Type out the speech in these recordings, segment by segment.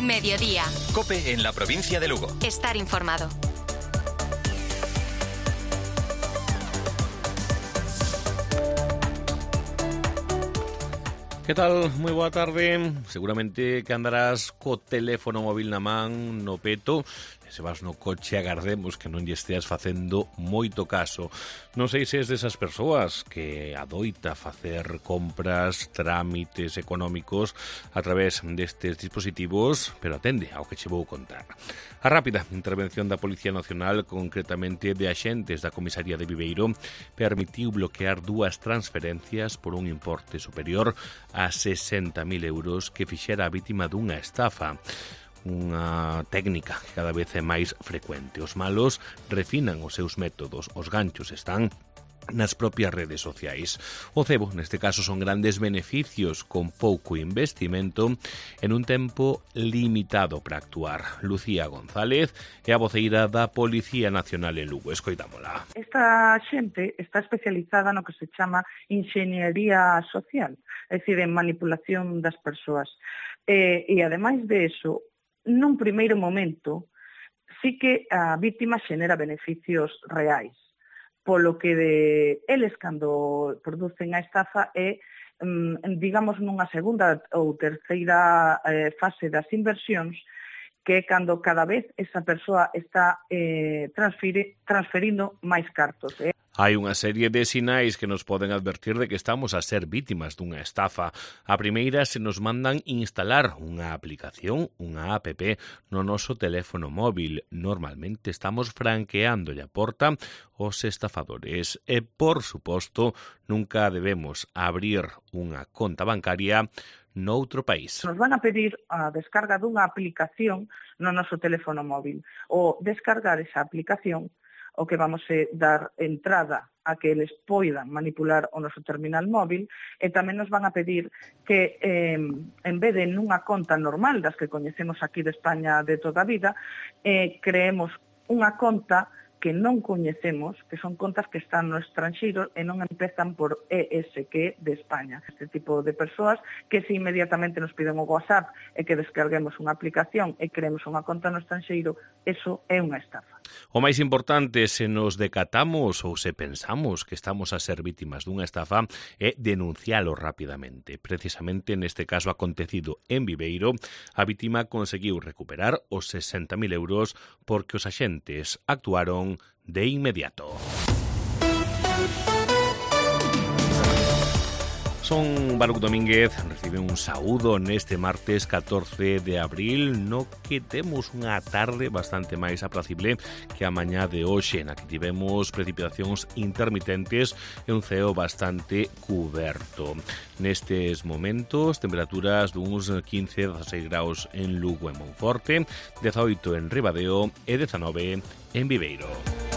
Mediodía. COPE en la provincia de Lugo. Estar informado. Que tal? Moi boa tarde. Seguramente que andarás co teléfono móvil na man, no peto. E se vas no coche, agardemos que non lle esteas facendo moito caso. Non sei se és desas persoas que adoita facer compras, trámites económicos a través destes dispositivos, pero atende ao que che vou contar. A rápida intervención da Policía Nacional, concretamente de axentes da Comisaría de Viveiro, permitiu bloquear 2 transferencias por un importe superior a 60.000 euros que fixera a vítima dunha estafa. Unha técnica que cada vez é máis frecuente. Os malos refinan os seus métodos, os ganchos están nas propias redes sociais. O cebo, neste caso, son grandes beneficios con pouco investimento en un tempo limitado para actuar. Lucía González é a voceira da Policía Nacional en Lugo. Escoitámola. Esta xente está especializada no que se chama inxeniería social, é dicir, en manipulación das persoas. E ademais de eso, nun primeiro momento, sí que a vítima xenera beneficios reais, polo que eles cando producen a estafa é, digamos, nunha segunda ou terceira fase das inversións, que é cando cada vez esa persoa está transferindo máis cartos. Hai unha serie de sinais que nos poden advertir de que estamos a ser vítimas dunha estafa. A primeira, se nos mandan instalar unha aplicación, unha app, no noso teléfono móvil. Normalmente estamos franqueándolle a porta aos estafadores. E, por suposto, nunca debemos abrir unha conta bancaria noutro país. Nos van a pedir a descarga dunha aplicación no noso teléfono móvil. O descargar esa aplicación, o que vamos a dar entrada a que eles poidan manipular o noso terminal móvil, e tamén nos van a pedir que, en vez de nunha conta normal das que coñecemos aquí de España de toda a vida, creemos unha conta que non coñecemos, que son contas que están no estranxeiro e non empezan por ES, que é de España. Este tipo de persoas que se inmediatamente nos piden o WhatsApp e que descarguemos unha aplicación e creemos unha conta no estranxeiro, eso é unha estafa. O máis importante, se nos decatamos ou se pensamos que estamos a ser vítimas dunha estafa, é denuncialo rapidamente. Precisamente neste caso acontecido en Viveiro, a vítima conseguiu recuperar os 60.000 euros porque os axentes actuaron de inmediato. Son Baruch Domínguez, recibe un saúdo neste martes 14 de abril, no que temos unha tarde bastante máis apracible que a mañá de hoxe, na que tivemos precipitacións intermitentes e un ceo bastante cuberto. Nestes momentos, temperaturas duns 15-16 graus en Lugo e Monforte, 18 en Ribadeo e 19 en Viveiro.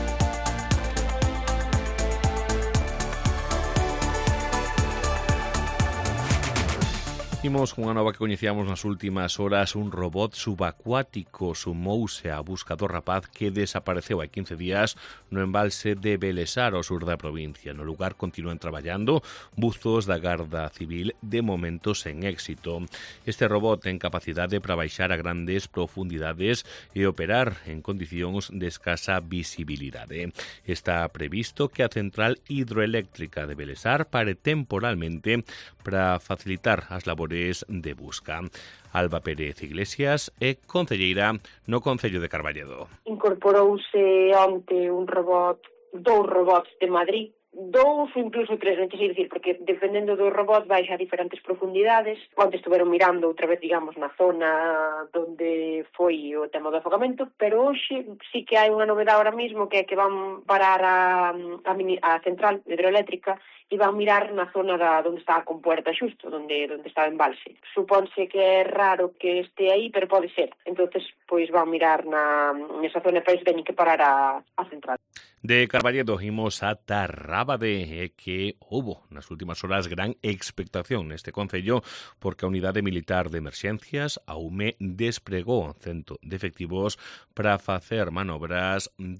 Imos cunha nova que coñecíamos nas últimas horas. Un robot subacuático sumouse á busca do rapaz que desapareceu hai 15 días no embalse de Belesar, ao sur da provincia. No lugar continúan traballando buzos da Garda Civil, de momento sen éxito. Este robot ten capacidade para baixar a grandes profundidades e operar en condicións de escasa visibilidade. Está previsto que a central hidroeléctrica de Belesar pare temporalmente para facilitar as labores de busca. Alba Pérez Iglesias é concelleira no Concello de Carballedo. Incorporouse onte dous robots de Madrid, 2 ou incluso 3, non sei dicir, porque dependendo do robot vais a diferentes profundidades. Onte estuveron mirando outra vez, digamos, na zona onde foi o tema do afogamento, pero hoxe sí que hai unha novedade ahora mismo, que é que van parar a central hidroeléctrica e van mirar na zona onde está a compuerta xusto, onde está o embalse. Supónse que é raro que este aí, pero pode ser. Entonces, pois van mirar nesa zona, pois teñen que parar a central. De Carballedo imos ata Rábade, que houbo nas últimas horas gran expectación neste concello porque a Unidade Militar de Emerxencias, a UME, despregou 100 de efectivos para facer manobras de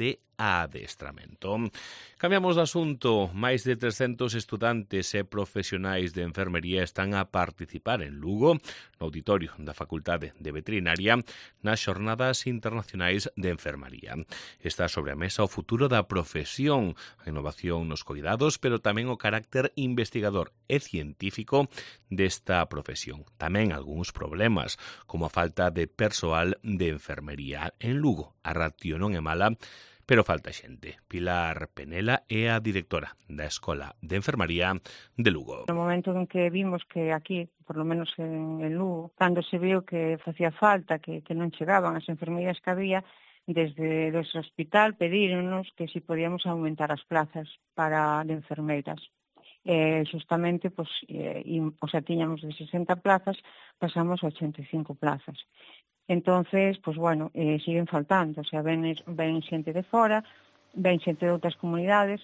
adestramento. Cambiamos de asunto. Máis de 300 estudantes e profesionais de enfermería están a participar en Lugo, no auditorio da Facultade de Veterinaria, nas Xornadas Internacionais de Enfermaría. Está sobre a mesa o futuro da profesión, a innovación nos cuidados, pero tamén o carácter investigador e científico desta profesión. Tamén algúns problemas, como a falta de persoal de enfermería. En Lugo, a ratio non é mala, pero falta xente. Pilar Penela é a directora da Escola de Enfermaría de Lugo. No momento en que vimos que aquí, por lo menos en Lugo, cando se viu que facía falta, que non chegaban as enfermerías que había, desde o hospital pedíronos que si podíamos aumentar as plazas de enfermeiras. Justamente, tiñamos de 60 plazas, pasamos a 85 plazas. Entonces, siguen faltando, ven xente de fora, ven xente de outras comunidades,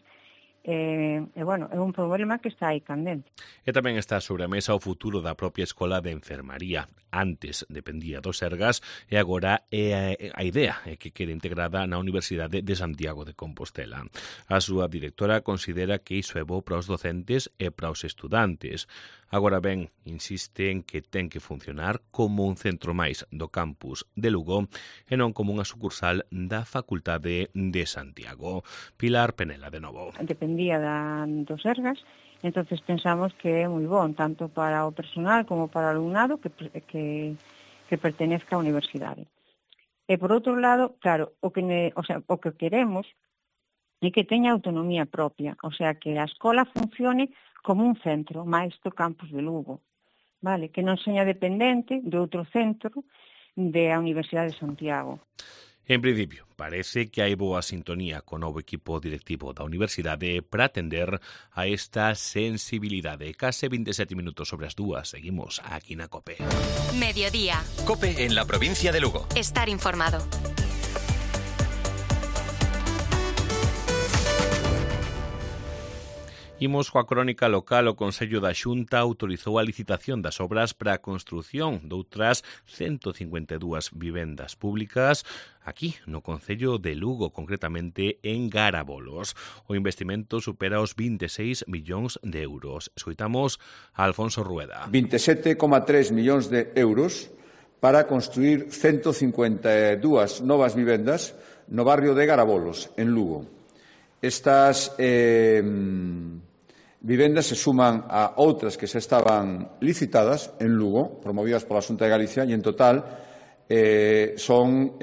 é un problema que está aí candente. E tamén está sobre a mesa o futuro da propia Escola de Enfermaría. Antes dependía do Sergas e agora a idea é que quede integrada na Universidade de Santiago de Compostela. A súa directora considera que iso é bo para os docentes e para os estudantes. Agora ben, insiste en que ten que funcionar como un centro máis do campus de Lugo e non como unha sucursal da Facultade de Santiago. Pilar Penela, de novo. Dependía do Sergas, entonces pensamos que é moi bon, tanto para o personal como para o alumnado que pertenezca á universidade. E por outro lado, claro, o que queremos é que teña autonomía propia, o sea, que a escola funcione como un centro máis do campus de Lugo, vale? Que non seña dependente de outro centro da Universidade de Santiago. En principio, parece que hai boa sintonía co novo equipo directivo da universidade para atender a esta sensibilidade. Case 27 minutos sobre as 2. Seguimos aquí na COPE. Mediodía. COPE en la provincia de Lugo. Estar informado. Imos coa crónica local. O Consello da Xunta autorizou a licitación das obras para a construción doutras 152 vivendas públicas aquí no Concello de Lugo, concretamente en Garabolos. O investimento supera os 26 millóns de euros. Escoitamos a Alfonso Rueda. 27,3 millóns de euros para construir 152 novas vivendas no barrio de Garabolos, en Lugo. Estas vivendas se suman a outras que xa estaban licitadas en Lugo, promovidas pola Xunta de Galicia, e en total son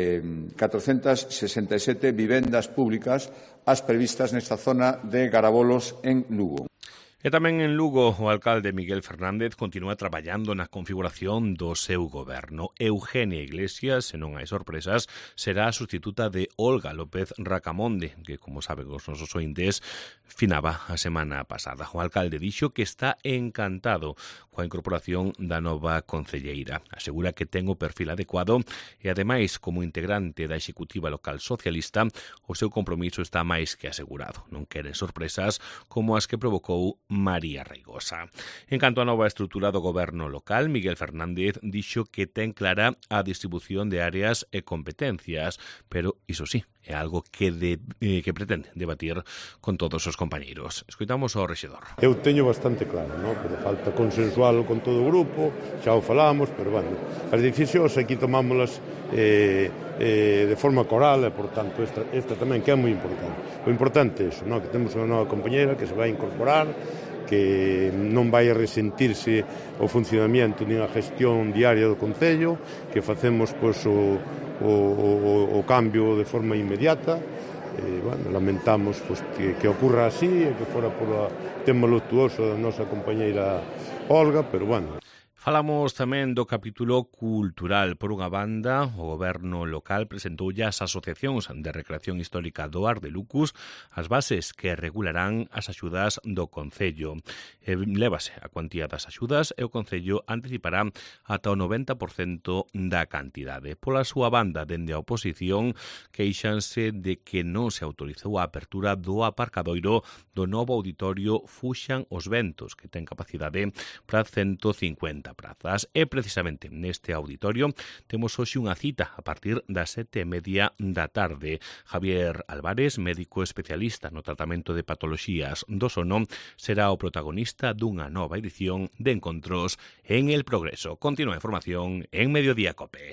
467 vivendas públicas as previstas nesta zona de Garabolos en Lugo. E tamén en Lugo, o alcalde Miguel Fernández continúa traballando na configuración do seu goberno. Eugenia Iglesias, se non hai sorpresas, será a sustituta de Olga López Racamonde, que, como saben os nosos ointes, finaba a semana pasada. O alcalde dixo que está encantado coa incorporación da nova concelleira. Asegura que ten o perfil adecuado e, ademais, como integrante da Executiva Local Socialista, o seu compromiso está máis que asegurado. Non quere sorpresas como as que provocou María Reigosa. En canto á nova estrutura do goberno local, Miguel Fernández dixo que ten clara a distribución de áreas e competencias, pero iso sí, é algo que pretende debatir con todos os compañeiros. Escoitamos ao rexedor. Eu teño bastante claro, non? Pero falta consensualo con todo o grupo, xa o falamos, pero, bueno, as decisións aquí tomámolas de forma coral e, por tanto, esta tamén que é moi importante. O importante é iso, non? Que temos unha nova compañeira que se vai incorporar, que non vai a resentirse o funcionamento nin a gestión diaria do Concello, que facemos o cambio de forma inmediata. Lamentamos que ocurra así e que fora polo tema luctuoso da nosa compañeira Olga, pero, bueno. Falamos tamén do capítulo cultural. Por unha banda, o goberno local presentou as asociacións de recreación histórica do Ar de Lucus as bases que regularán as axudas do Concello. Lévase a cuantía das axudas e o Concello anticipará ata o 90% da cantidade. Pola súa banda, dende a oposición, queixanse de que non se autorizou a apertura do aparcadoiro do novo auditorio Fuxan os Ventos, que ten capacidade para 150 prazas. E precisamente neste auditorio temos hoxe unha cita a partir das 7:30 da tarde. Javier Álvarez, médico especialista no tratamento de patoloxías do sono, será o protagonista dunha nova edición de Encontros en El Progreso. Continúa a información en Mediodía Cope.